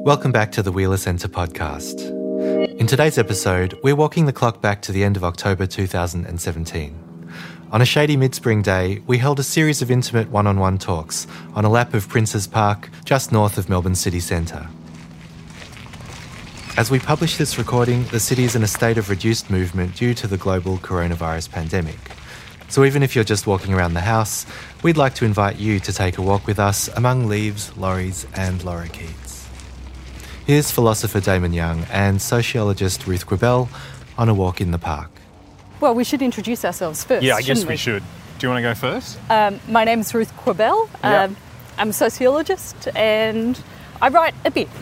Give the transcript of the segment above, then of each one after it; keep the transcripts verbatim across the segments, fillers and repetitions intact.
Welcome back to the Wheeler Centre podcast. In today's episode, we're walking the clock back to the end of October two thousand seventeen. On a shady mid-spring day, we held a series of intimate one-on-one talks on a lap of Princes Park, just north of Melbourne city centre. As we publish this recording, the city is in a state of reduced movement due to the global coronavirus pandemic. So even if you're just walking around the house, we'd like to invite you to take a walk with us among leaves, lorries and lorikeets. Here's philosopher Damon Young and sociologist Ruth Quibell on a walk in the park. Well, we should introduce ourselves first. Yeah, I guess we? we should. Do you want to go first? Um, my name's Ruth Quibell. Yep. Um, I'm a sociologist and I write a bit.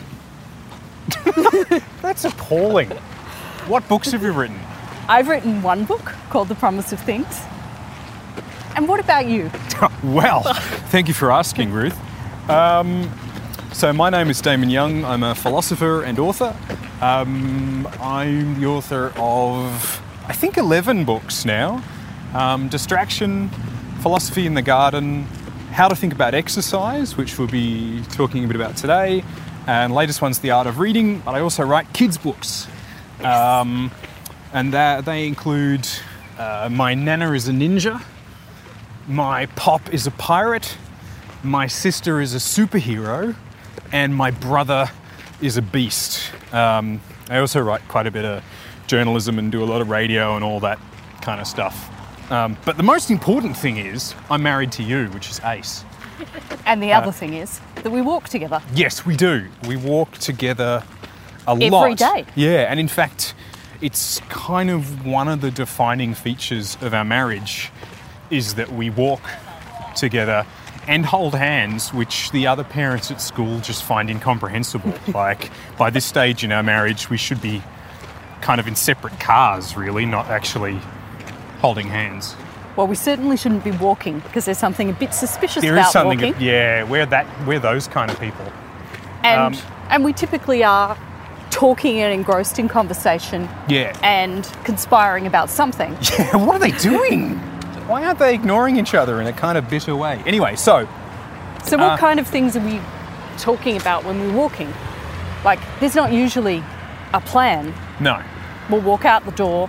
That's appalling. What books have you written? I've written one book called The Promise of Things. And what about you? Well, thank you for asking, Ruth. Um, so my name is Damon Young. I'm a philosopher and author. Um, I'm the author of, I think, eleven books now. Um, Distraction, Philosophy in the Garden, How to Think About Exercise, which we'll be talking a bit about today, and latest one's The Art of Reading, but I also write kids' books. Um, and that, they include uh, My Nana is a Ninja, My Pop is a Pirate, My Sister is a Superhero, and My Brother is a Beast. Um, I also write quite a bit of journalism and do a lot of radio and all that kind of stuff. Um, but the most important thing is I'm married to you, which is ace. And the other uh, thing is that we walk together. Yes, we do. We walk together a Every lot. Every day. Yeah, and in fact, it's kind of one of the defining features of our marriage is that we walk together and hold hands, which the other parents at school just find incomprehensible. Like, by this stage in our marriage, we should be kind of in separate cars, really, not actually holding hands. Well, we certainly shouldn't be walking because there's something a bit suspicious there about is something, walking. Yeah, we're that, we're those kind of people. And um, and we typically are talking and engrossed in conversation. Yeah. And conspiring about something. Yeah, what are they doing? Why aren't they ignoring each other in a kind of bitter way? Anyway, so... So what uh, kind of things are we talking about when we're walking? Like, there's not usually a plan. No. We'll walk out the door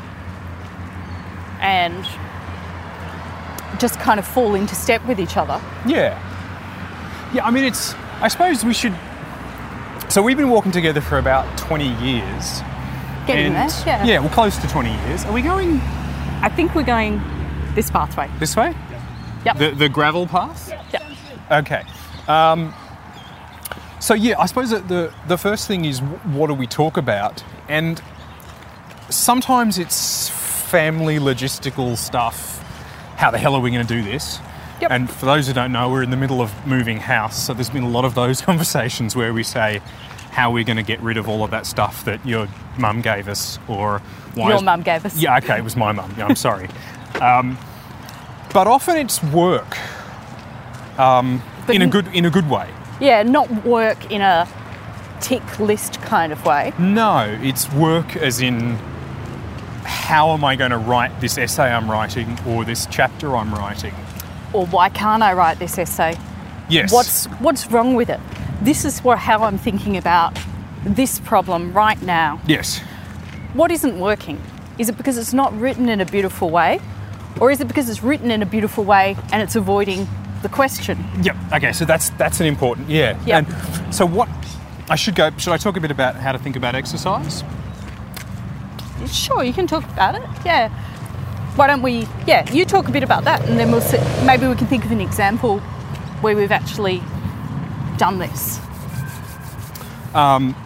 and just kind of fall into step with each other. Yeah. Yeah, I mean, it's... I suppose we should... So we've been walking together for about twenty years. Getting and, there, yeah. Yeah, well, close to twenty years. Are we going... I think we're going this pathway. This way? Yep. The, the gravel path? Yep. Okay. Um, so, yeah, I suppose that the, the first thing is what do we talk about? And sometimes it's family logistical stuff. How the hell are we going to do this? Yep. And for those who don't know, we're in the middle of moving house, so there's been a lot of those conversations where we say how we're going to get rid of all of that stuff that your mum gave us, or why your is... mum gave us. Yeah, okay, it was my mum. Yeah, I'm sorry. um, but often it's work, um, in a good in a good way. Yeah, not work in a tick list kind of way. No, it's work as in how am I going to write this essay I'm writing, or this chapter I'm writing. Or why can't I write this essay? Yes. What's what's wrong with it? This is what, how I'm thinking about this problem right now. Yes. What isn't working? Is it because it's not written in a beautiful way? Or is it because it's written in a beautiful way and it's avoiding the question? Yep. Okay, so that's that's an important, yeah. Yep. And so what, I should go, should I talk a bit about how to think about exercise? Sure, you can talk about it, yeah. Why don't we, yeah, you talk a bit about that and then we'll see, maybe we can think of an example where we've actually done this. Um,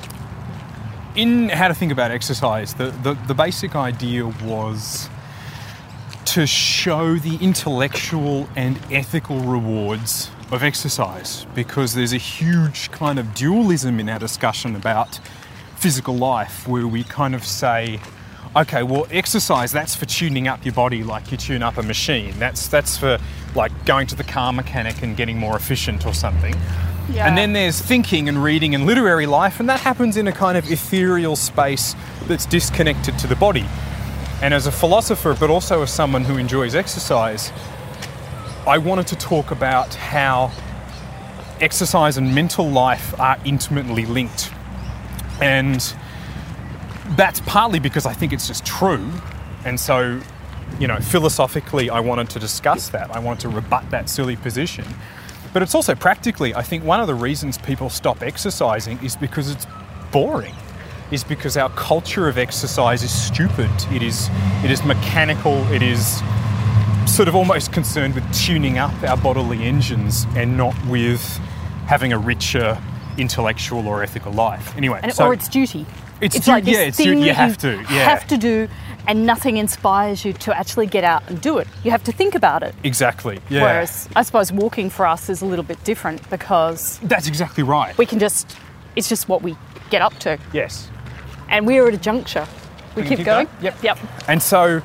in How to Think About Exercise, the, the, the basic idea was to show the intellectual and ethical rewards of exercise, because there's a huge kind of dualism in our discussion about physical life where we kind of say, okay, well, exercise, that's for tuning up your body like you tune up a machine. That's that's for, like, going to the car mechanic and getting more efficient or something. Yeah. And then there's thinking and reading and literary life, and that happens in a kind of ethereal space that's disconnected to the body. And as a philosopher, but also as someone who enjoys exercise, I wanted to talk about how exercise and mental life are intimately linked. And that's partly because I think it's just true. And so, you know, philosophically, I wanted to discuss that. I wanted to rebut that silly position. But it's also practically, I think one of the reasons people stop exercising is because it's boring, is because our culture of exercise is stupid. It is, it is mechanical. It is sort of almost concerned with tuning up our bodily engines and not with having a richer intellectual or ethical life. Anyway, and, so or it's duty. It's, it's du- like this yeah, it's thing duty. You that have to. Yeah, have to do, and nothing inspires you to actually get out and do it. You have to think about it. Exactly. Yeah. Whereas I suppose walking for us is a little bit different because that's exactly right. we can just, it's just what we get up to. Yes. And we're at a juncture. We Can you keep keep going? going? Yep. Yep. And so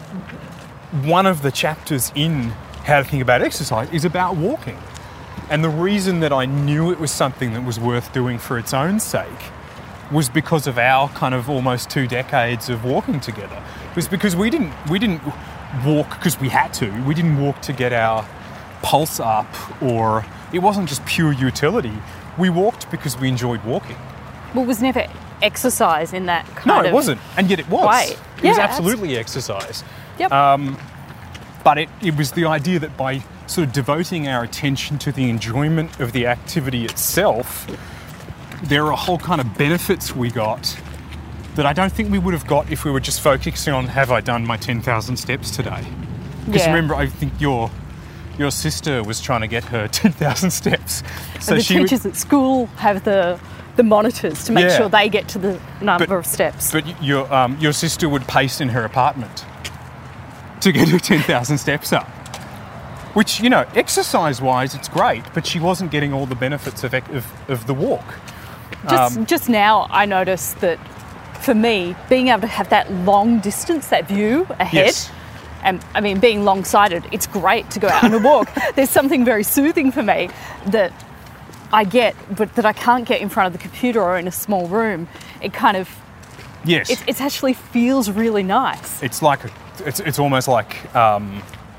one of the chapters in How to Think About Exercise is about walking. And the reason that I knew it was something that was worth doing for its own sake was because of our kind of almost two decades of walking together. It was because we didn't we didn't walk because we had to. We didn't walk to get our pulse up, or it wasn't just pure utility. We walked because we enjoyed walking. Well, it was never exercise in that kind No, of it wasn't. And yet it was. way. It was Yeah, absolutely exercise. Yep. Um, but it, it was the idea that by sort of devoting our attention to the enjoyment of the activity itself, there are a whole kind of benefits we got that I don't think we would have got if we were just focusing on, have I done my ten thousand steps today? Because Yeah. remember, I think your your sister was trying to get her ten thousand steps. So and the she would- teachers at school have the the monitors to make Yeah. sure they get to the number But- of steps. But y- your um, your sister would pace in her apartment to get her ten thousand steps up. Which, you know, exercise-wise, it's great, but she wasn't getting all the benefits of, ec- of, of the walk. just um, just now, I noticed that for me, being able to have that long distance, that view ahead, Yes. and I mean, being long-sighted, it's great to go out on a walk. There's something very soothing for me that I get, but that I can't get in front of the computer or in a small room. It kind of, Yes. it, it actually feels really nice. It's like, a, it's, it's almost like um,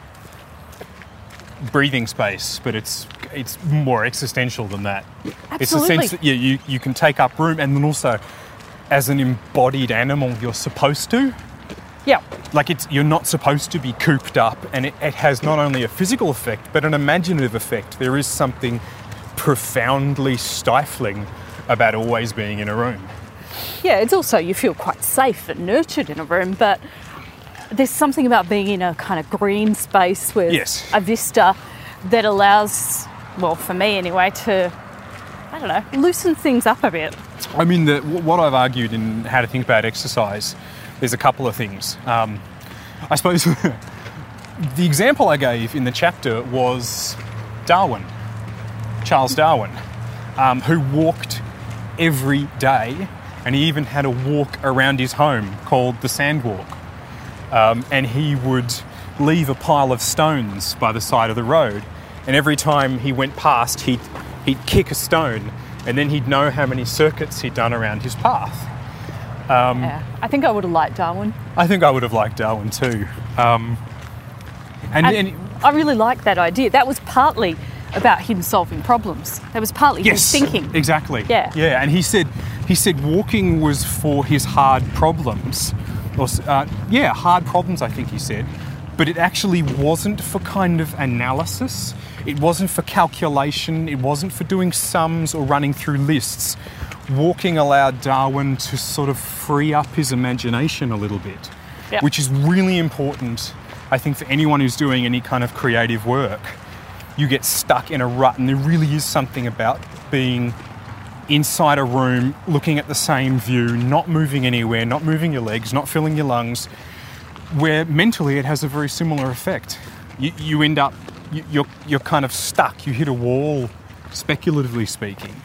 breathing space, but it's it's more existential than that. It's the Absolutely. sense that you, you, you can take up room, and then also, as an embodied animal, you're supposed to. Yeah. Like, it's you're not supposed to be cooped up, and it, it has not only a physical effect, but an imaginative effect. There is something profoundly stifling about always being in a room. Yeah, it's also, you feel quite safe and nurtured in a room, but there's something about being in a kind of green space with Yes. a vista that allows, well, for me anyway, to, I don't know, loosen things up a bit. I mean, the, what I've argued in How to Think About Exercise, there's a couple of things. Um, I suppose the example I gave in the chapter was Darwin, Charles Darwin, um, who walked every day, and he even had a walk around his home called the Sand Walk. Um, and he would leave a pile of stones by the side of the road, and every time he went past, he'd, he'd kick a stone, and then he'd know how many circuits he'd done around his path. Um, Yeah, I think I would have liked Darwin. I think I would have liked Darwin too. Um, and, And and I really like that idea. That was partly about him solving problems. That was partly yes, his thinking. exactly. Yeah. yeah. And he said he said walking was for his hard problems, or uh, yeah, hard problems. I think he said, but it actually wasn't for kind of analysis. It wasn't for calculation. It wasn't for doing sums or running through lists. Walking allowed Darwin to sort of free up his imagination a little bit, Yep. which is really important, I think, for anyone who's doing any kind of creative work. You get stuck in a rut, and there really is something about being inside a room, looking at the same view, not moving anywhere, not moving your legs, not filling your lungs, where mentally it has a very similar effect. You, you end up, you, you're, you're kind of stuck. You hit a wall, speculatively speaking.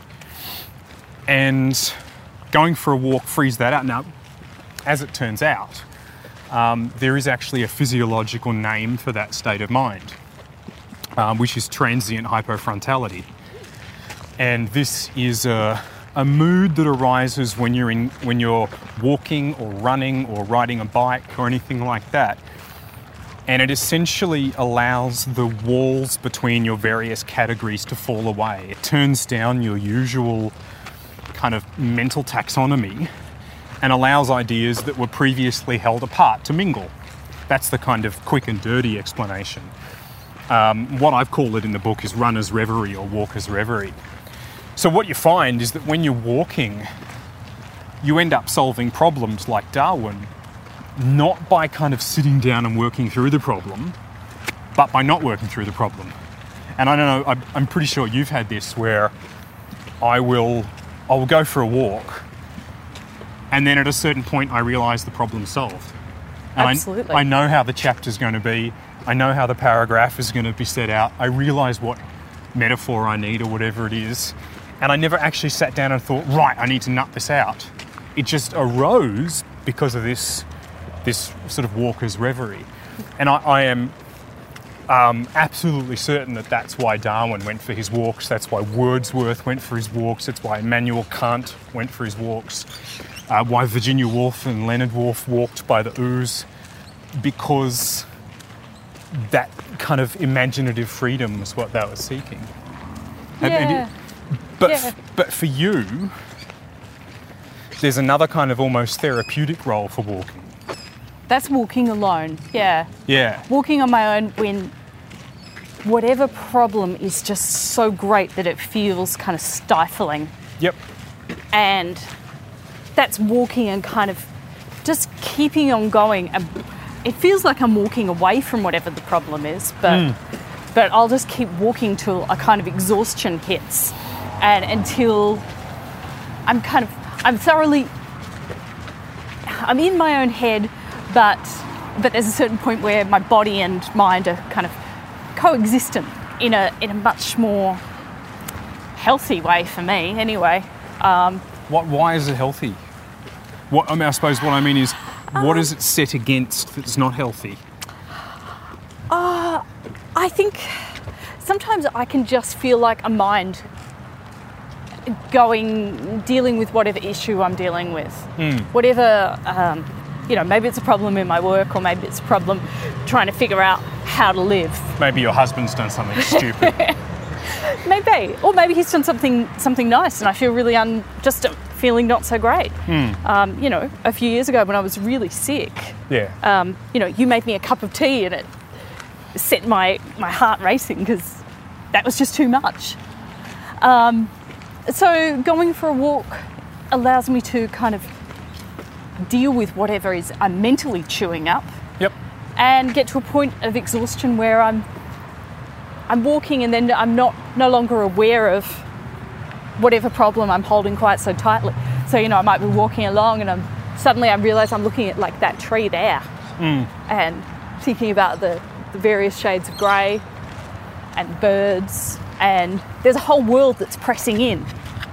And going for a walk frees that out. Now, as it turns out, um, there is actually a physiological name for that state of mind, um, which is transient hypofrontality. And this is a, a mood that arises when you're in when you're walking or running or riding a bike or anything like that, and it essentially allows the walls between your various categories to fall away. It turns down your usual kind of mental taxonomy and allows ideas that were previously held apart to mingle. That's the kind of quick and dirty explanation. Um, what I've called it in the book is runner's reverie or walker's reverie. So what you find is that when you're walking, you end up solving problems like Darwin, not by kind of sitting down and working through the problem, but by not working through the problem. And I don't know, I'm pretty sure you've had this where I will, I will go for a walk, and then at a certain point I realise the problem's solved. And Absolutely. I, I know how the chapter's going to be. I know how the paragraph is going to be set out. I realise what metaphor I need or whatever it is. And I never actually sat down and thought, right, I need to nut this out. It just arose because of this this sort of walker's reverie. And I, I am um, absolutely certain that that's why Darwin went for his walks. That's why Wordsworth went for his walks. That's why Immanuel Kant went for his walks. Uh, why Virginia Woolf and Leonard Woolf walked by the Ouse. Because that kind of imaginative freedom was what they were seeking. And, and Yeah. it, but, Yeah. f- but for you, there's another kind of almost therapeutic role for walking. That's walking alone, yeah. Yeah. Walking on my own when whatever problem is just so great that it feels kind of stifling. Yep. And that's walking and kind of just keeping on going. And it feels like I'm walking away from whatever the problem is, but Mm. but I'll just keep walking till a kind of exhaustion hits, and until I'm kind of I'm thoroughly I'm in my own head, but but there's a certain point where my body and mind are kind of coexistent in a in a much more healthy way for me, anyway. Um, What? Why is it healthy? What I mean, I suppose what I mean is, what is it set against that's not healthy? Uh, I think sometimes I can just feel like a mind going, dealing with whatever issue I'm dealing with. Mm. Whatever, um, you know, maybe it's a problem in my work, or maybe it's a problem trying to figure out how to live. Maybe your husband's done something stupid. Maybe, or maybe he's done something something nice, and I feel really un, just feeling not so great. Mm. Um, you know, a few years ago when I was really sick, Yeah. um, you know, you made me a cup of tea and it set my, my heart racing because that was just too much. Um, so going for a walk allows me to kind of deal with whatever is I'm mentally chewing up Yep. and get to a point of exhaustion where I'm I'm walking and then I'm not no longer aware of whatever problem I'm holding quite so tightly. So, you know, I might be walking along and I'm suddenly I realise I'm looking at like that tree there Mm. and thinking about the, the various shades of grey and birds, and there's a whole world that's pressing in.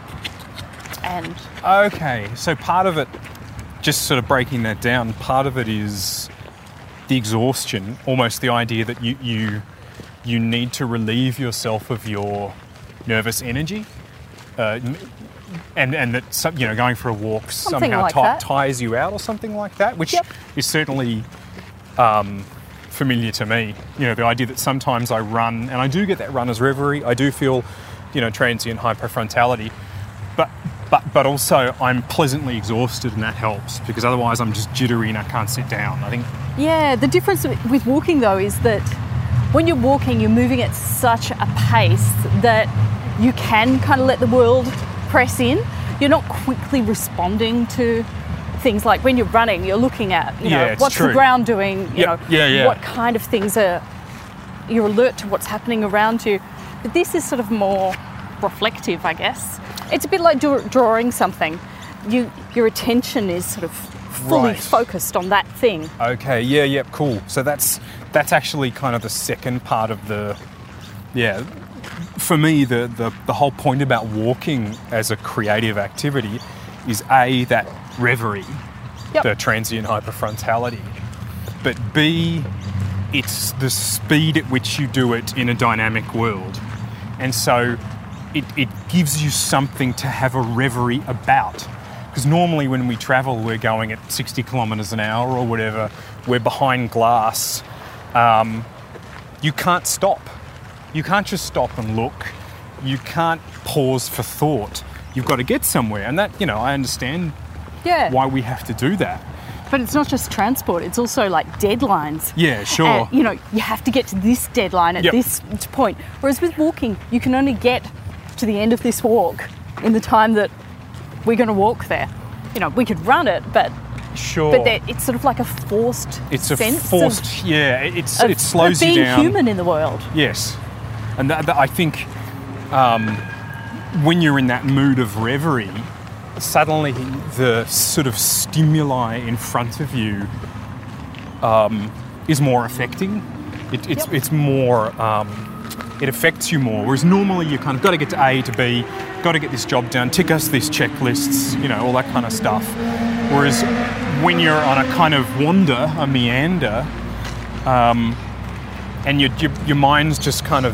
And Okay, so part of it, just sort of breaking that down, part of it is the exhaustion, almost the idea that you you you need to relieve yourself of your nervous energy, uh, and and that some, you know going for a walk Something somehow like ti- that. ties you out or something like that, which Yep. is certainly um, familiar to me. You know, the idea that sometimes I run, and I do get that runner's reverie. I do feel, you know, transient hyperfrontality, but but but also I'm pleasantly exhausted, and that helps because otherwise I'm just jittery and I can't sit down. I think. yeah, the difference with walking though is that when you're walking, you're moving at such a pace that you can kind of let the world press in. You're not quickly responding to things like when you're running, you're looking at, you know, Yeah, it's what's true. the ground doing, you Yep. know, Yeah, yeah. what kind of things are, you're alert to what's happening around you. But this is sort of more reflective, I guess. It's a bit like draw- drawing something. You, your attention is sort of fully Right. focused on that thing. Okay, yeah, yeah, cool. So that's that's actually kind of the second part of the, yeah. For me, the, the, the whole point about walking as a creative activity is A, that reverie, Yep. the transient hyperfrontality, but B, it's the speed at which you do it in a dynamic world. And so it, it gives you something to have a reverie about. Because normally when we travel, we're going at sixty kilometres an hour or whatever, we're behind glass, um, you can't stop. You can't just stop and look. You can't pause for thought. You've got to get somewhere. And that, you know, I understand Yeah. why we have to do that. But it's not just transport, it's also like deadlines. Yeah, sure. And, you know, you have to get to this deadline at Yep. this point. Whereas with walking, you can only get to the end of this walk in the time that we're going to walk there. You know, we could run it, but Sure. but there- it's sort of like a forced It's a sense forced, of, yeah, it's, of, it slows of being you down. human in the world. Yes. And that, that, I think um, when you're in that mood of reverie, suddenly the sort of stimuli in front of you um, is more affecting. It, it's, Yep. it's more, um, it affects you more. Whereas normally you kind of got to get to A to B, got to get this job done, tick us these checklists, you know, all that kind of stuff. Whereas when you're on a kind of wander, a meander, um, and your, your, your mind's just kind of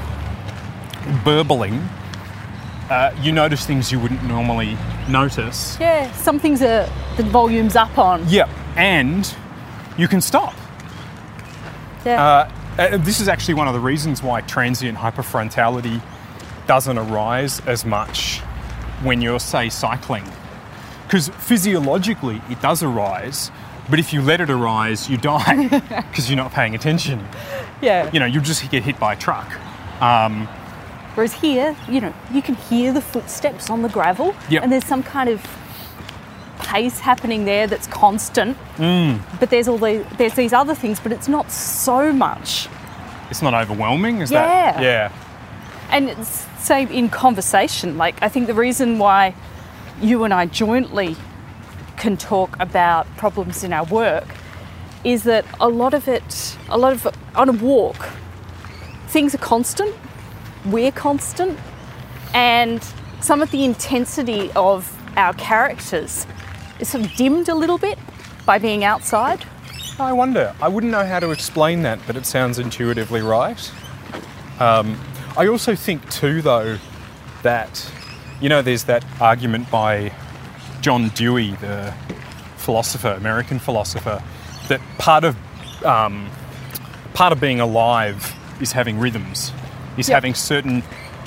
burbling, uh, you notice things you wouldn't normally notice. Yeah, some things are the volume's up on. Yeah, and you can stop. Yeah. Uh, uh, this is actually one of the reasons why transient hyperfrontality doesn't arise as much when you're, say, cycling. Because physiologically it does arise, but if you let it arise, you die because you're not paying attention. yeah. You know, you'll just get hit by a truck. Um, Whereas here, you know, you can hear the footsteps on the gravel, Yep. and there's some kind of pace happening there that's constant. Mm. But there's all the there's these other things, but it's not so much. it's not overwhelming, is Yeah. that? Yeah. And it's, say in conversation, like I think the reason why you and I jointly can talk about problems in our work is that a lot of it, a lot of on a walk, things are constant. We're constant, and some of the intensity of our characters is sort of dimmed a little bit by being outside. I wonder. I wouldn't know how to explain that, but it sounds intuitively right. Um, I also think too, though, that, you know, there's that argument by John Dewey, the philosopher, American philosopher, that part of um, part of being alive is having rhythms, is Yep. having certain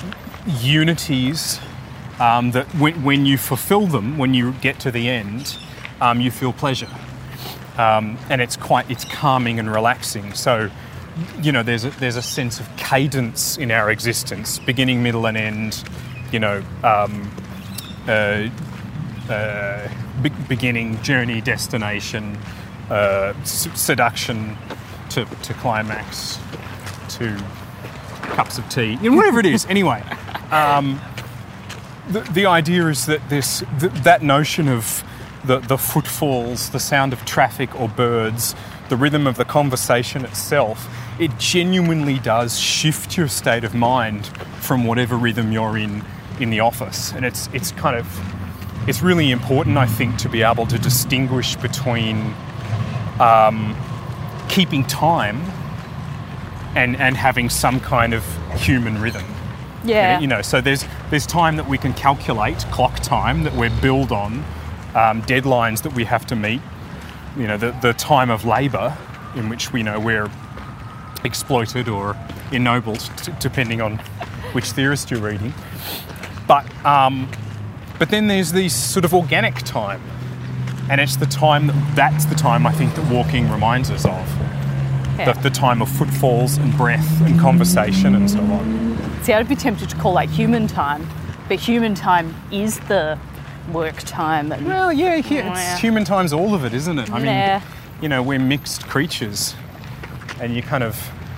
unities um, that when, when you fulfill them, when you get to the end, um, you feel pleasure. Um, and it's quite, it's calming and relaxing. So, you know, there's a, there's a sense of cadence in our existence, beginning, middle and end, you know, um, uh, uh, be- beginning, journey, destination, uh, s- seduction to, to climax, to cups of tea, you know, whatever it is. Anyway, um, the, the idea is that this th- that notion of the, the footfalls, the sound of traffic or birds, the rhythm of the conversation itself, it genuinely does shift your state of mind from whatever rhythm you're in in the office. And it's it's kind of, it's really important, I think, to be able to distinguish between um, keeping time and, and having some kind of human rhythm. Yeah. You know, so there's there's time that we can calculate, clock time that we're billed on, um, deadlines that we have to meet, you know, the, the time of labour in which we know we're exploited or ennobled, t- depending on which theorist you're reading. But um, but then there's this sort of organic time, and it's the time that that's the time I think that walking reminds us of. Yeah. The, the time of footfalls and breath and conversation and so on. See, I'd be tempted to call that human time, but human time is the work time. And Well, yeah, yeah, it's yeah. human time's all of it, isn't it? I mean, Yeah. you know, we're mixed creatures, and you kind of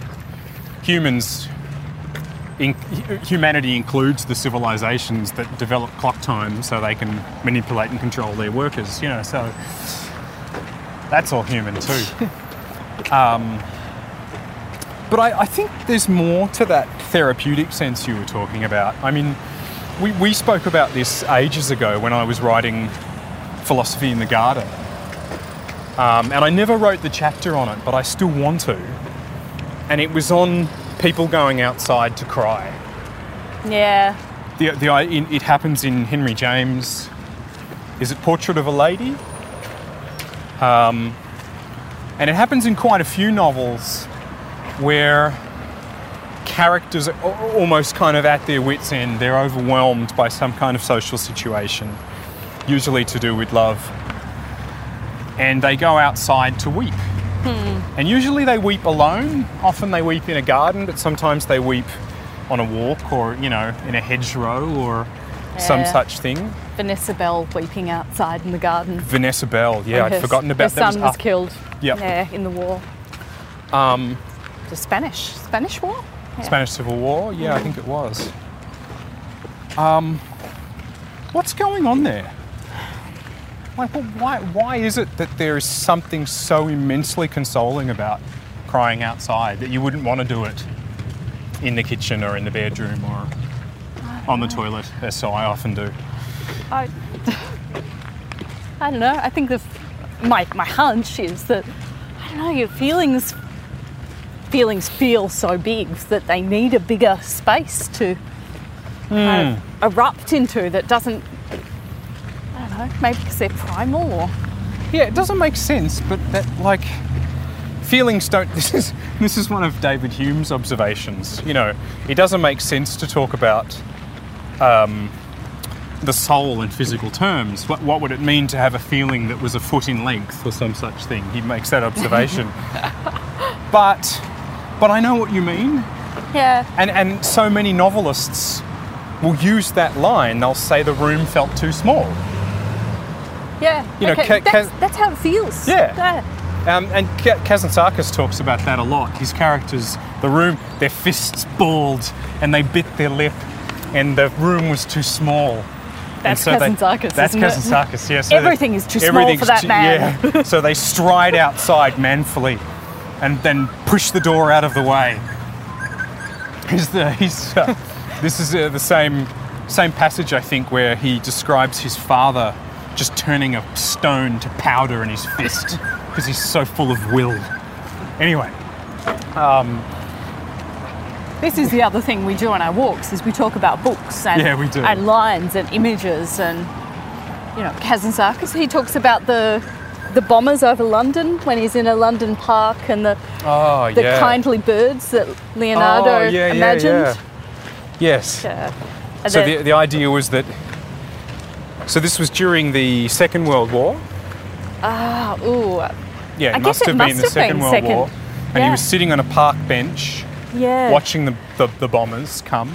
humans. In, humanity includes the civilizations that develop clock time so they can manipulate and control their workers. You know, so that's all human too. um, but I, I think there's more to that therapeutic sense you were talking about. I mean, we, we spoke about this ages ago when I was writing Philosophy in the Garden. Um, and I never wrote the chapter on it, but I still want to. And it was on people going outside to cry. yeah, The, the, it happens in Henry James. Is it Portrait of a Lady? Um, and it happens in quite a few novels where characters are al- almost kind of at their wits' end. They're overwhelmed by some kind of social situation, usually to do with love. And they go outside to weep. Hmm. And usually they weep alone. Often they weep in a garden, but sometimes they weep on a walk or, you know, in a hedgerow or yeah. some such thing. Vanessa Bell weeping outside in the garden. Vanessa Bell, yeah, I'd her, forgotten about her that. Her son was, was killed yep. yeah, in the war. Um, the Spanish, Spanish War? Yeah. Spanish Civil War, yeah, mm. I think it was. Um, what's going on there? Like, well, why, why is it that there is something so immensely consoling about crying outside that you wouldn't want to do it in the kitchen or in the bedroom or on the toilet, as so I often do? I, I don't know. I think the my my hunch is that I don't know. Your feelings feelings feel so big that they need a bigger space to mm. kind of erupt into. That doesn't. I don't know. Maybe because they're primal, or yeah, it doesn't make sense. But that like feelings don't. This is this is one of David Hume's observations. You know, it doesn't make sense to talk about. Um, the soul in physical terms. What, what would it mean to have a feeling that was a foot in length or some such thing? He makes that observation. but but I know what you mean. Yeah. And and so many novelists will use that line. They'll say the room felt too small. Yeah. You know, okay. Ka- that's, Ka- that's how it feels. Yeah. yeah. Um, and Ka- Kazantzakis talks about that a lot. His characters, the room, their fists balled and they bit their lip and the room was too small. That's so Kazantzakis, That's Kazantzakis, yes. Yeah, so everything is too small for that too, man. Yeah. So they stride outside manfully and then push the door out of the way. He's the, he's, uh, this is uh, the same, same passage, I think, where he describes his father just turning a stone to powder in his fist because he's so full of will. Anyway. Um, This is the other thing we do on our walks, is we talk about books and, yeah, we do. and lines and images. And, you know, Kazantzakis, he talks about the the bombers over London when he's in a London park and the oh, the yeah. kindly birds that Leonardo oh, yeah, imagined. Yeah, yeah. Yes. Yeah. So then, the, the idea was that... So this was during the Second World War? Ah, ooh. Yeah, it I must guess it have must been the have Second been World second. War. And Yeah. he was sitting on a park bench Yeah. watching the, the, the bombers come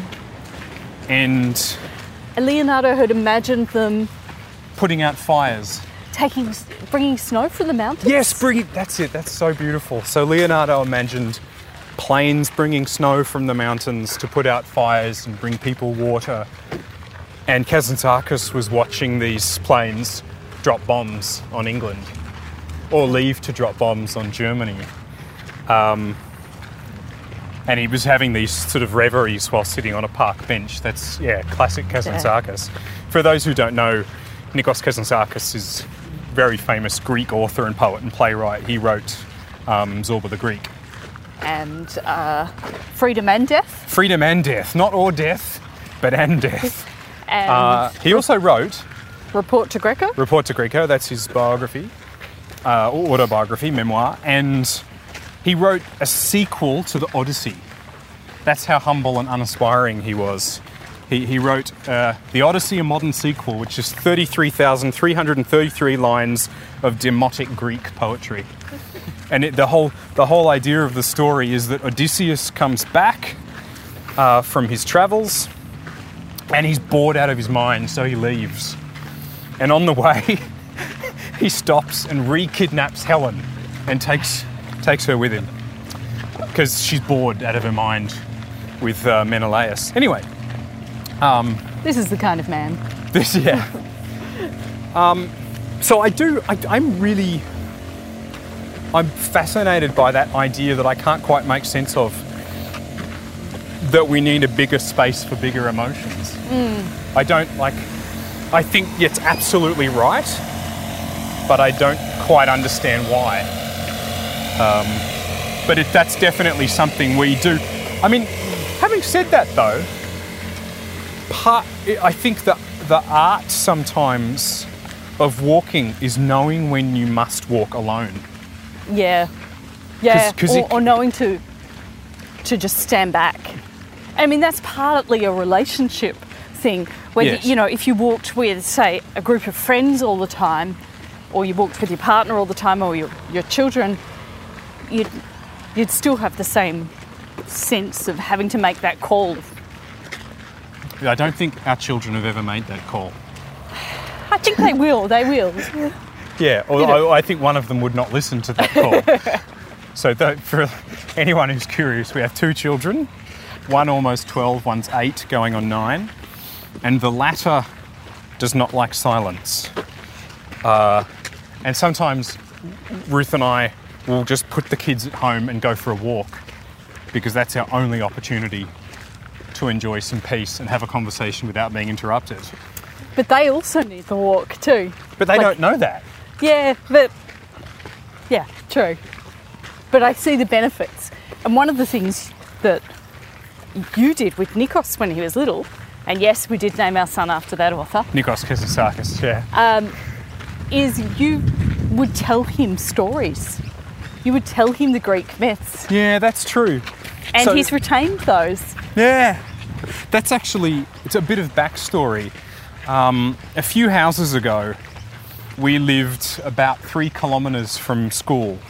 and And Leonardo had imagined them putting out fires. taking, bringing snow from the mountains. Yes, bringing, that's it, that's so beautiful. So Leonardo imagined planes bringing snow from the mountains to put out fires and bring people water. And Kazantzakis was watching these planes drop bombs on England or leave to drop bombs on Germany. Um, and he was having these sort of reveries while sitting on a park bench. That's, yeah, classic Kazantzakis. Yeah. For those who don't know, Nikos Kazantzakis is a very famous Greek author and poet and playwright. He wrote um, Zorba the Greek. And uh, Freedom and Death. Freedom and Death. Not or death, but and death. And uh, he also wrote... Report to Greco. Report to Greco, that's his biography, uh, autobiography, memoir. And he wrote a sequel to the Odyssey. That's how humble and unaspiring he was. He, he wrote uh, The Odyssey, a modern sequel, which is thirty-three thousand three hundred thirty-three lines of demotic Greek poetry. And it, the whole the whole idea of the story is that Odysseus comes back uh, from his travels and he's bored out of his mind, so he leaves. And on the way, he stops and re-kidnaps Helen and takes takes her with him because she's bored out of her mind with uh, Menelaus. Anyway. Um, this is the kind of man. This, yeah. um, so I do, I, I'm really, I'm fascinated by that idea that I can't quite make sense of, that we need a bigger space for bigger emotions. Mm. I don't, like, I think it's absolutely right, but I don't quite understand why. Um, but it, that's definitely something we do. I mean, having said that though, part, I think that the art sometimes of walking is knowing when you must walk alone. Yeah. Yeah, 'Cause, 'cause or, it, or knowing to to just stand back. I mean, that's partly a relationship thing. Whether, Yes. you know, if you walked with, say, a group of friends all the time, or you walked with your partner all the time, or your, your children, you'd, you'd still have the same sense of having to make that call. I don't think our children have ever made that call. I think they will, they will. Yeah, You know. I, I think one of them would not listen to that call. So th- for anyone who's curious, we have two children, one almost twelve, one's eight, going on nine, and the latter does not like silence. Uh, and sometimes Ruth and I will just put the kids at home and go for a walk, because that's our only opportunity to enjoy some peace and have a conversation without being interrupted. But they also need the walk too. But they Like- don't know that. Yeah, but yeah, true. But I see the benefits. And one of the things that you did with Nikos when he was little, and yes, we did name our son after that author, Nikos Kazantzakis, yeah. um, is you would tell him stories. You would tell him the Greek myths. Yeah, that's true. And So- he's retained those. Yeah, that's actually, it's a bit of backstory. Um, a few houses ago, we lived about three kilometres from school.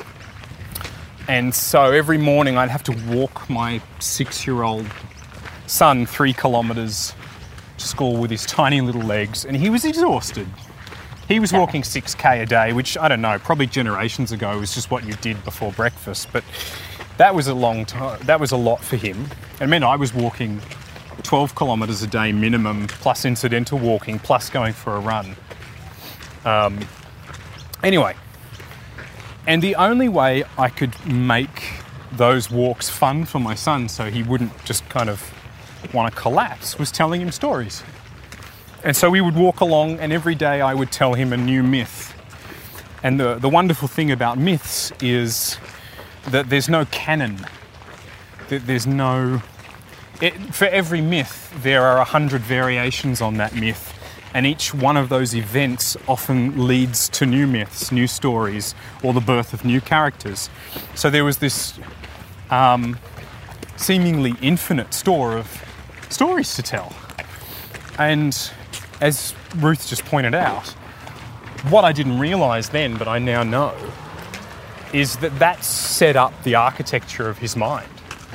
And so every morning I'd have to walk my six-year-old son three kilometres to school with his tiny little legs, and he was exhausted. He was walking six K a day, which, I don't know, probably generations ago was just what you did before breakfast, but that was a long time, that was a lot for him. It meant I was walking twelve kilometres a day minimum, plus incidental walking, plus going for a run. Um, anyway, and the only way I could make those walks fun for my son so he wouldn't just kind of want to collapse was telling him stories. And so we would walk along, and every day I would tell him a new myth. And the, the wonderful thing about myths is that there's no canon. That there's no... It, for every myth, there are a hundred variations on that myth, and each one of those events often leads to new myths, new stories, or the birth of new characters. So there was this um, seemingly infinite store of stories to tell. And as Ruth just pointed out, what I didn't realise then, but I now know, is that that set up the architecture of his mind.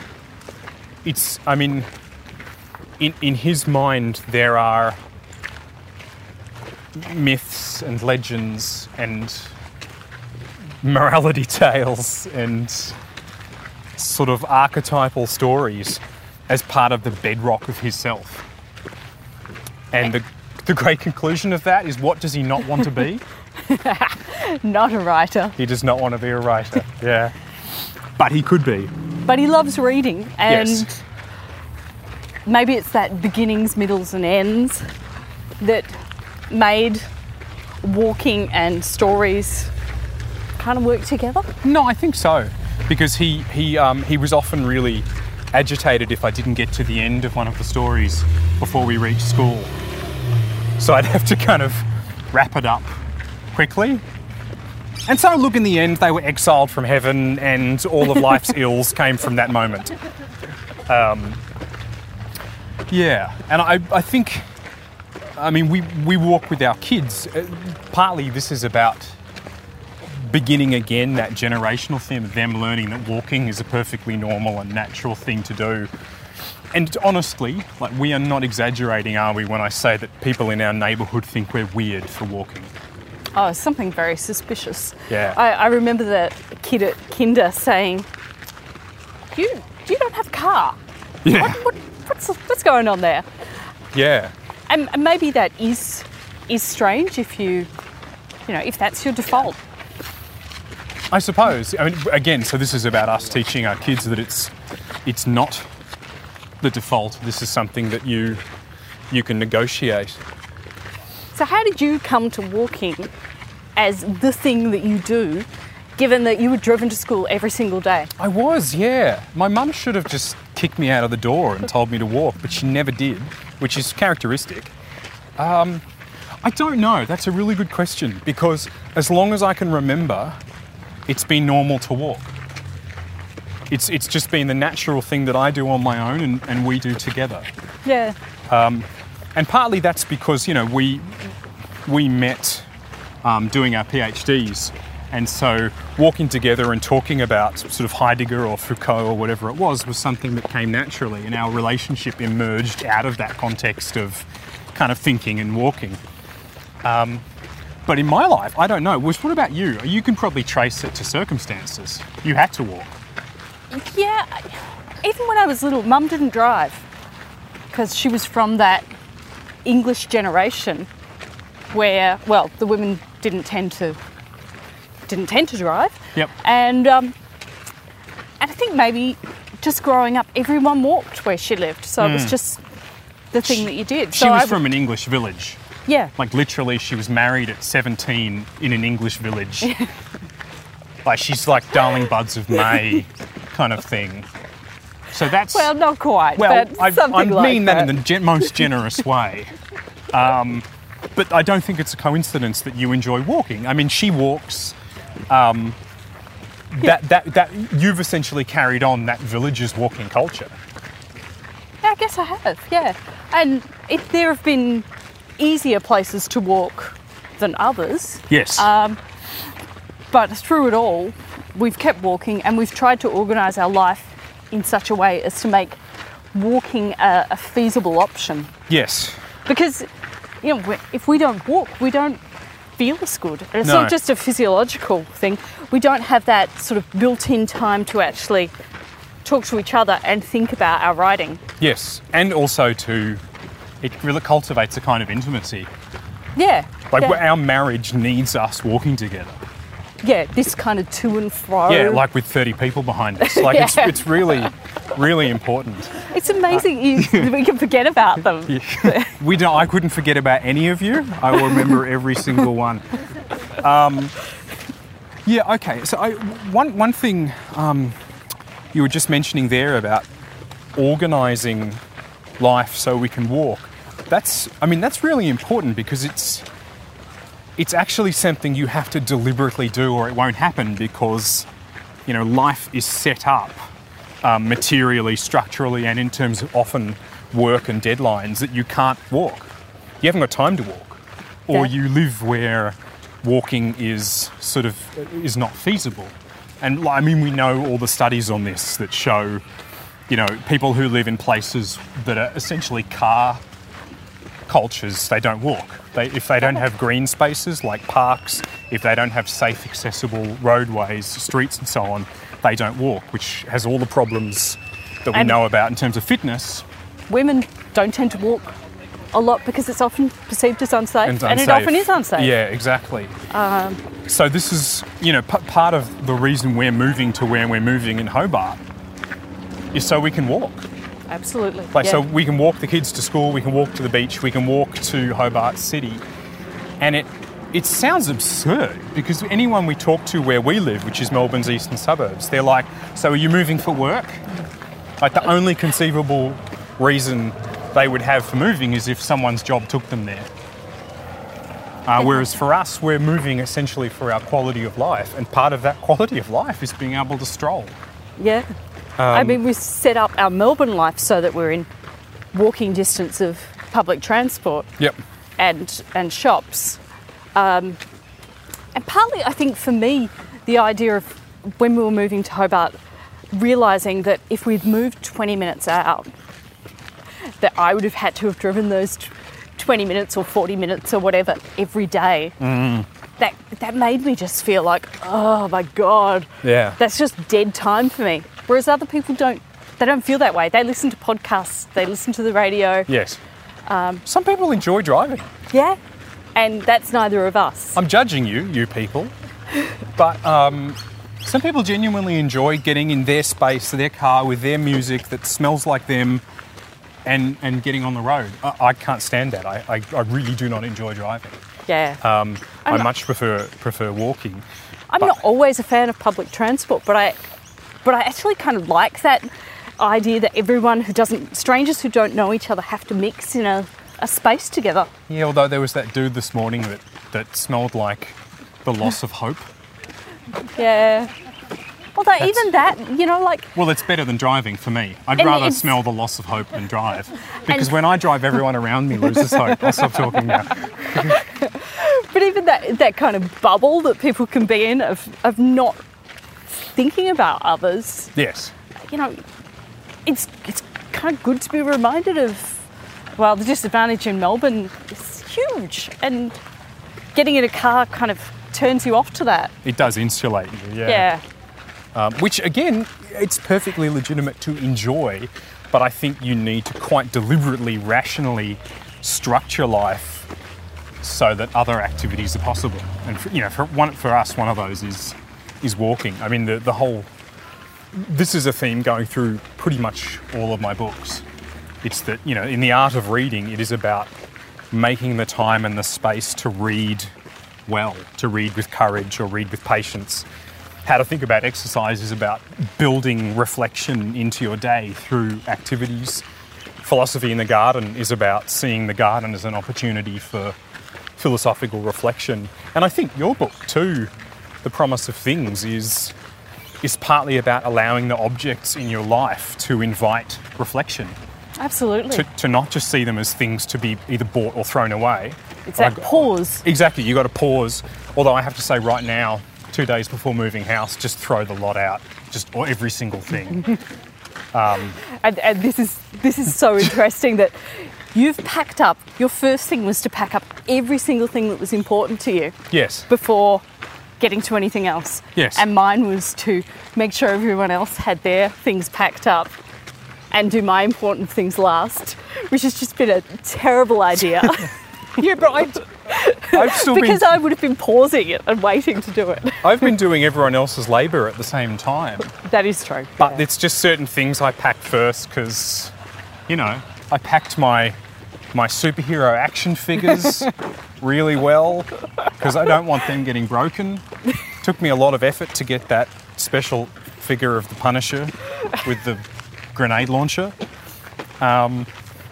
It's, I mean, in, in his mind there are myths and legends and morality tales and sort of archetypal stories as part of the bedrock of his self. And the, the great conclusion of that is, what does he not want to be? Not a writer. He does not want to be a writer, yeah. But he could be. But he loves reading, and Yes. maybe it's that beginnings, middles and ends that made walking and stories kind of work together. No, I think so. Because he, he, um, he was often really agitated if I didn't get to the end of one of the stories before we reached school. So I'd have to kind of wrap it up quickly. And so, look, in the end, they were exiled from heaven, and all of life's ills came from that moment. Um, yeah, and I, I think, I mean, we, we walk with our kids. Uh, partly this is about beginning again that generational thing of them learning that walking is a perfectly normal and natural thing to do. And honestly, like, we are not exaggerating, are we, when I say that people in our neighbourhood think we're weird for walking? Oh, something very suspicious. Yeah. I, I remember the kid at Kinder saying, you you don't have a car. Yeah. What, what, what's, what's going on there? Yeah. And, and maybe that is is strange if you, you know, if that's your default. I suppose. I mean, again, so this is about us teaching our kids that it's it's not the default. This is something that you you can negotiate. So how did you come to walking as the thing that you do, given that you were driven to school every single day? I was, yeah. My mum should have just kicked me out of the door and told me to walk, but she never did, which is characteristic. Um, I don't know. That's a really good question, because as long as I can remember, it's been normal to walk. it's it's just been the natural thing that I do on my own and, and we do together. Yeah. And partly that's because, you know, we we met um, doing our PhDs, and so walking together and talking about sort of Heidegger or Foucault or whatever it was was something that came naturally, and our relationship emerged out of that context of kind of thinking and walking. Um, but in my life, I don't know. What about you? You can probably trace it to circumstances. You had to walk. Yeah. Even when I was little, Mum didn't drive because she was from that English generation where, well, the women didn't tend to didn't tend to drive. Yep. And um, and I think maybe just growing up, everyone walked where she lived, so it was just the thing that you did. She so was I, from an English village. yeah, Like literally, she was married at seventeen in an English village. Like she's like Darling Buds of May kind of thing. So that's well, not quite. well, but I, something I like mean that, in the gen- most generous way. Um, but I don't think it's a coincidence that you enjoy walking. I mean, she walks. Um, that, that that you've essentially carried on that village's walking culture. Yeah, I guess I have. Yeah, and if there have been easier places to walk than others. Yes. Um, but through it all, we've kept walking, and we've tried to organise our life in such a way as to make walking a, a feasible option. yes. Because, you know, if we don't walk, we don't feel as good. And it's No. not just a physiological thing. We don't have that sort of built-in time to actually talk to each other and think about our writing. Yes. And also to, it really cultivates a kind of intimacy. Yeah. Like yeah. our marriage needs us walking together. yeah, this kind of to and fro. Yeah, like with thirty people behind us. Like it's, Yeah. it's really, really important. It's amazing you, we can forget about them. We don't. I couldn't forget about any of you. I will remember every single one. Um, yeah. Okay. So I, one one thing um, you were just mentioning there about organising life so we can walk. That's. I mean, that's really important because it's. It's actually something you have to deliberately do, or it won't happen because, you know, life is set up um, materially, structurally, and in terms of often work and deadlines that you can't walk. You haven't got time to walk, or Yeah. you live where walking is sort of is not feasible. And I mean, we know all the studies on this that show, you know, people who live in places that are essentially car cultures, they don't walk. They, if they don't have green spaces like parks, if they don't have safe, accessible roadways, streets and so on, they don't walk, which has all the problems that we And- know about in terms of fitness. Women don't tend to walk a lot because it's often perceived as unsafe, And, and it unsafe. often is unsafe. Yeah, exactly. Um, so this is, you know, p- part of the reason we're moving to where we're moving in Hobart is so we can walk. Absolutely. Like, yeah. so we can walk the kids to school, we can walk to the beach, we can walk to Hobart City. And it it sounds absurd because anyone we talk to where we live, which is Melbourne's eastern suburbs, they're like, so are you moving for work? Like the only conceivable reason they would have for moving is if someone's job took them there. Uh, whereas for us, we're moving essentially for our quality of life. And part of that quality of life is being able to stroll. Yeah. I mean, we set up our Melbourne life so that we're in walking distance of public transport Yep. and and shops. Um, and partly, I think, for me, the idea of when we were moving to Hobart, realising that if we'd moved twenty minutes out, that I would have had to have driven those t- twenty minutes or forty minutes or whatever every day. Mm. That, that made me just feel like, oh my God, Yeah. that's just dead time for me. Whereas other people don't, they don't feel that way. They listen to podcasts, they listen to the radio. Yes. Some people enjoy driving. Yeah. And that's neither of us. I'm judging you, you people, but um, some people genuinely enjoy getting in their space, their car, with their music that smells like them, and, and getting on the road. I, I can't stand that. I, I, I really do not enjoy driving. Yeah. Um, I I'm- much prefer prefer walking. I'm but- not always a fan of public transport, but I, but I actually kind of like that idea that everyone who doesn't, strangers who don't know each other, have to mix in a, a space together. Yeah, although there was that dude this morning that, that smelled like the loss of hope. Yeah. Although That's- even that, you know, like, Well, it's better than driving for me. I'd And rather it's- smell the loss of hope than drive. Because And- when I drive, everyone around me loses hope. I'll stop talking now. but even that that kind of bubble that people can be in of, of not thinking about others, Yes. you know, it's it's kind of good to be reminded of, well, the disadvantage in Melbourne is huge, and getting in a car kind of turns you off to that. It does insulate you, yeah. Yeah. Um, which, again, it's perfectly legitimate to enjoy, but I think you need to quite deliberately, rationally structure life so that other activities are possible. And, for, you know, for, one, for us, one of those is is walking. I mean, the, the whole... This is a theme going through pretty much all of my books. It's that, you know, in the art of reading, it is about making the time and the space to read well, to read with courage or read with patience. How to think about exercise is about building reflection into your day through activities. Philosophy in the garden is about seeing the garden as an opportunity for philosophical reflection. And I think your book too, The Promise of Things, is is partly about allowing the objects in your life to invite reflection, Absolutely. to, to not just see them as things to be either bought or thrown away. It's that But I- pause. Exactly, you got to pause. Although I have to say right now, two days before moving house, just throw the lot out, just or every single thing. And, and this is this is so interesting that you've packed up. Your first thing was to pack up every single thing that was important to you Yes, before getting to anything else. Yes. And mine was to make sure everyone else had their things packed up and do my important things last, which has just been a terrible idea. yeah, but I, I've still because been I would have been pausing it and waiting to do it. I've been doing everyone else's labour at the same time. That is true. But yeah. it's just certain things I packed first because, you know, I packed my my superhero action figures really well because I don't want them getting broken. Took me a lot of effort to get that special figure of the Punisher with the grenade launcher. Um,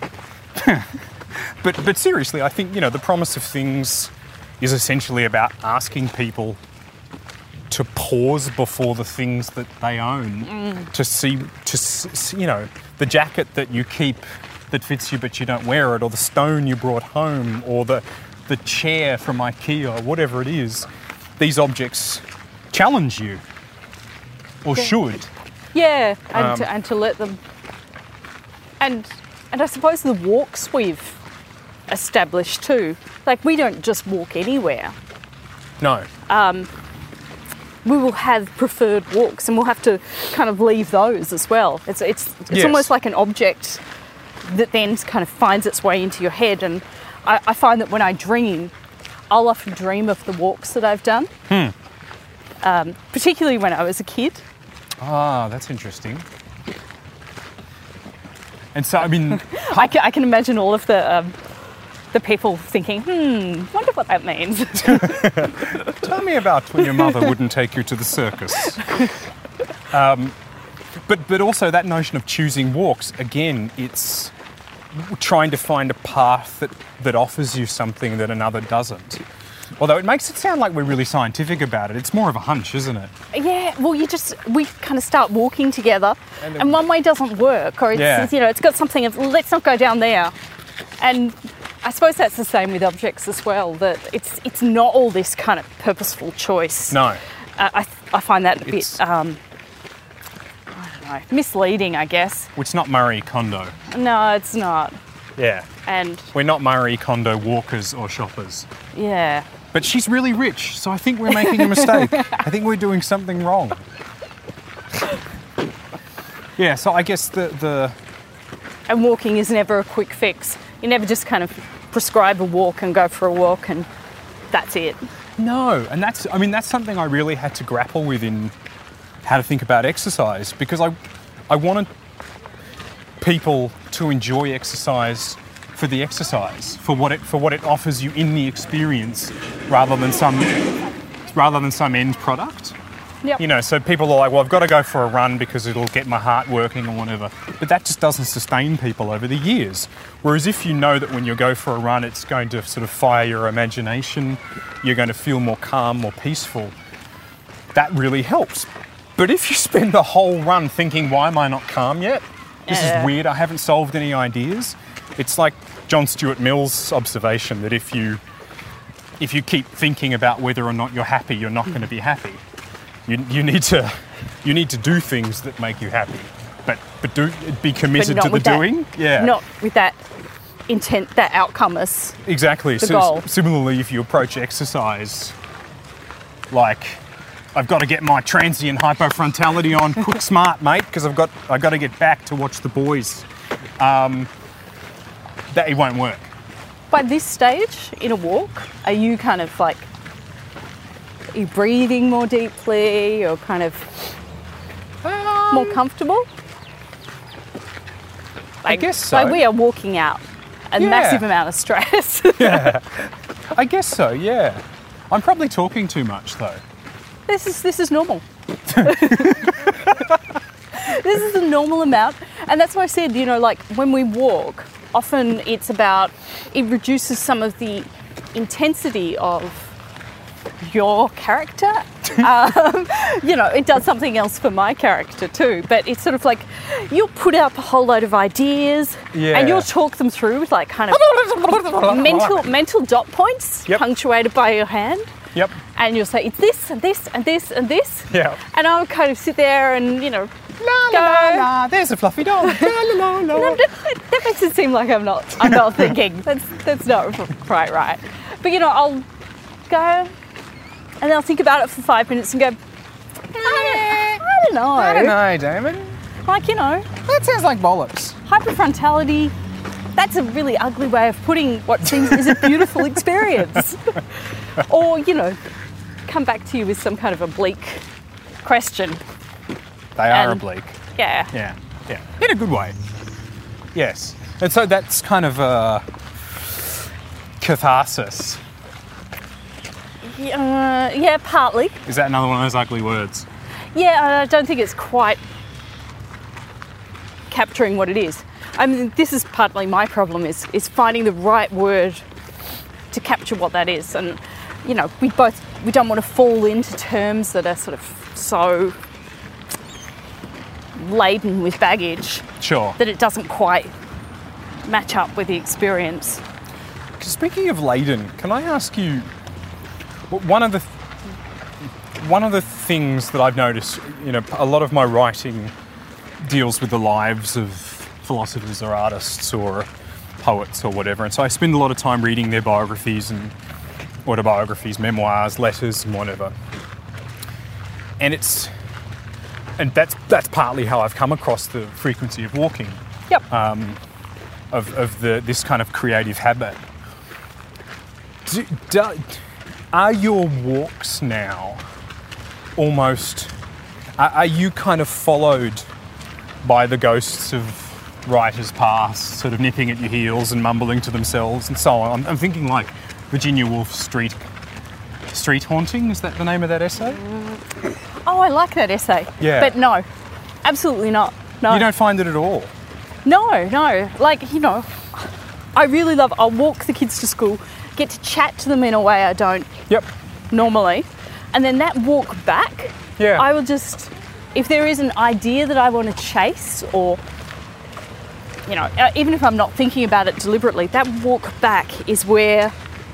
but but seriously, I think, you know, The Promise of Things is essentially about asking people to pause before the things that they own, to see, to s- you know, the jacket that you keep that fits you but you don't wear it, or the stone you brought home, or the the chair from IKEA, or whatever it is. These objects challenge you, or should. Yeah, and, Um, to, and to let them. And and I suppose the walks we've established too. Like, we don't just walk anywhere. No. We will have preferred walks, and we'll have to kind of leave those as well. It's it's it's Yes. almost like an object that then kind of finds its way into your head. And I, I find that when I dream, I'll often dream of the walks that I've done. Hmm. Um, particularly when I was a kid. Ah, that's interesting. And so, I mean, I can, I can imagine all of the um, the people thinking, hmm, wonder what that means. tell me about when your mother wouldn't take you to the circus. Um, but but also that notion of choosing walks, again, it's trying to find a path that, that offers you something that another doesn't. Although it makes it sound like we're really scientific about it. It's more of a hunch, isn't it? Yeah, well, you just, we kind of start walking together, And and, then- one way doesn't work, or it's, Yeah. it's, you know, it's got something of, let's not go down there. And I suppose that's the same with objects as well, that it's it's not all this kind of purposeful choice. No. Uh, I, I find that a It's- bit, um, I don't know, misleading, I guess. It's not Marie Kondo. No, it's not. Yeah. And We're not Marie Kondo walkers or shoppers. yeah, But she's really rich, so I think we're making a mistake. I think we're doing something wrong. Yeah, so I guess the, the and walking is never a quick fix. You never just kind of prescribe a walk and go for a walk and that's it. no, and that's I mean that's something I really had to grapple with in how to think about exercise, because I I wanted people to enjoy exercise for the exercise, for what it for what it offers you in the experience, rather than some rather than some end product. Yep. You know, so people are like, well, I've got to go for a run because it'll get my heart working or whatever. But that just doesn't sustain people over the years. Whereas if you know that when you go for a run, it's going to sort of fire your imagination, you're going to feel more calm, more peaceful, that really helps. But if you spend the whole run thinking, why am I not calm yet? This Yeah. is weird, I haven't solved any ideas. It's like John Stuart Mill's observation that if you if you keep thinking about whether or not you're happy, you're not going to be happy. You, you need to you need to do things that make you happy, but but do be committed not to the with that- doing. Yeah, Not with that intent, that outcome as exactly. the So, goal. similarly, if you approach exercise like, I've got to get my transient hypofrontality on quick smart, mate, because I've got I've got to get back to watch the boys. Um, that it won't work. By this stage in a walk, are you kind of like, are you breathing more deeply or kind of more comfortable? I Like- guess so. Like we are walking out a Yeah. massive amount of stress. I guess so. Yeah. I'm probably talking too much though. This is this is normal. This is a normal amount, and that's why I said, you know, like when we walk, often it's about it reduces some of the intensity of your character. um, you know, it does something else for my character too, but it's sort of like you'll put up a whole load of ideas, Yeah. and you'll talk them through with like kind of mental mental dot points Yep. punctuated by your hand. Yep. And you'll say, it's this and this and this and this. Yeah. And I'll kind of sit there and, you know, La, go. la, la, there's a fluffy dog. La, la, la, la. That, that makes it seem like I'm not I'm not thinking. That's that's not quite right. But, you know, I'll go and then I'll think about it for five minutes and go, I, I don't know. I don't know, Damon. Like, you know, That sounds like bollocks. hyperfrontality, that's a really ugly way of putting what seems is a beautiful experience. Or, you know, come back to you with some kind of oblique question. They are And- oblique. Yeah. Yeah. Yeah. In a good way. Yes. And so that's kind of a catharsis. Uh, yeah, partly. Is that another one of those ugly words? Yeah, I don't think it's quite capturing what it is. I mean, this is partly my problem is is finding the right word to capture what that is. And, you know, we both, we don't want to fall into terms that are sort of so laden with baggage Sure. that it doesn't quite match up with the experience. Speaking of laden, can I ask you w- one of the one of the things that I've noticed, you know, a lot of my writing deals with the lives of philosophers or artists or poets or whatever, and so I spend a lot of time reading their biographies and autobiographies, memoirs, letters, and whatever. And it's and that's that's partly how I've come across the frequency of walking, Yep. of, of the this kind of creative habit. Do, do, are your walks now almost, are, are you kind of followed by the ghosts of writers past, sort of nipping at your heels and mumbling to themselves and so on? I'm, I'm thinking like Virginia Woolf's Street Street Haunting, is that the name of that essay? Oh, I like that essay. Yeah. But no, absolutely not. No. You don't find it at all? No, no. Like, you know, I really love, I'll walk the kids to school, get to chat to them in a way I don't Yep. normally. And then that walk back, Yeah. I will just, if there is an idea that I want to chase or, you know, uh, even if I'm not thinking about it deliberately, that walk back is where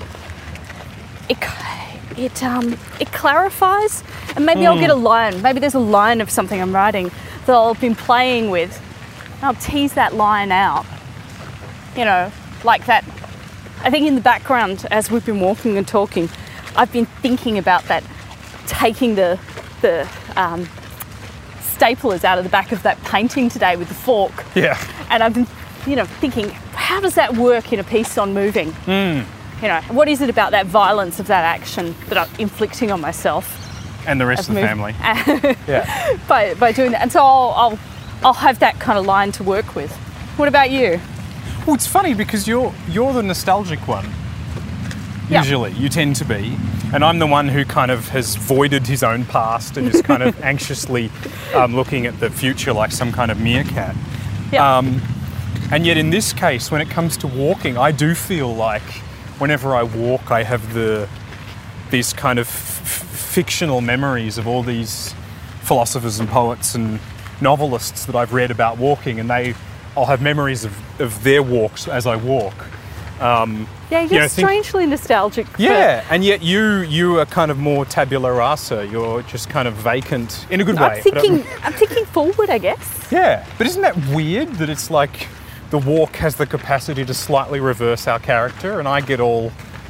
it, it, um, it clarifies. And maybe I'll get a line, maybe there's a line of something I'm writing that I've been playing with. I'll tease that line out, you know, like that. I think in the background, as we've been walking and talking, I've been thinking about that, taking the the um, staplers out of the back of that painting today with the fork. Yeah. And I've been, you know, thinking, how does that work in a piece on moving? Mm. You know, what is it about that violence of that action that I'm inflicting on myself And the rest as of the move- family. Yeah. by by doing that? And so I'll, I'll I'll have that kind of line to work with. What about you? Well, it's funny because you're you're the nostalgic one. Yeah. Usually, you tend to be, and I'm the one who kind of has voided his own past and is kind of anxiously um, looking at the future like some kind of meerkat. Yeah. Um, and yet, in this case, when it comes to walking, I do feel like whenever I walk, I have the these kind of f- fictional memories of all these philosophers and poets and novelists that I've read about walking, and they, I'll have memories of, of their walks as I walk. Um, yeah, you're you know, think, strangely nostalgic. Yeah, for, and yet you you are kind of more tabula rasa. You're just kind of vacant in a good way. I'm thinking, I'm thinking forward, I guess. Yeah, but isn't that weird that it's like the walk has the capacity to slightly reverse our character, and I get all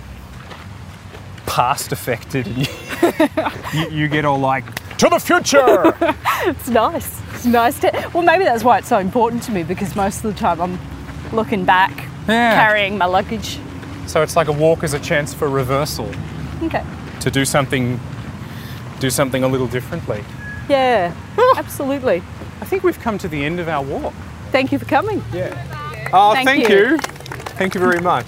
past affected, and you, you, you get all like, to the future! It's nice. It's nice to... Well, maybe that's why it's so important to me, because most of the time I'm looking back, yeah. carrying my luggage. So it's like a walk as a chance for reversal. Okay. To do something, do something a little differently. Yeah, absolutely. I think we've come to the end of our walk. Thank you for coming. Yeah. Oh, thank, thank you. you. Thank you very much.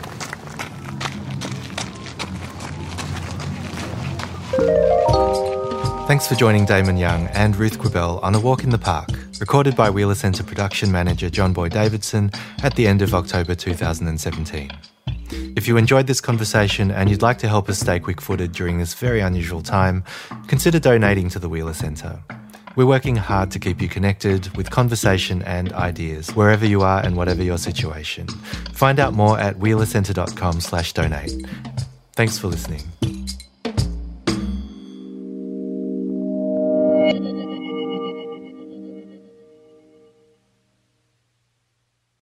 Thanks for joining Damon Young and Ruth Quibell on A Walk in the Park, recorded by Wheeler Centre production manager John Boy Davidson at the end of October two thousand seventeen. If you enjoyed this conversation and you'd like to help us stay quick-footed during this very unusual time, consider donating to the Wheeler Centre. We're working hard to keep you connected with conversation and ideas wherever you are and whatever your situation. Find out more at wheelercentre dot com slash donate. Thanks for listening.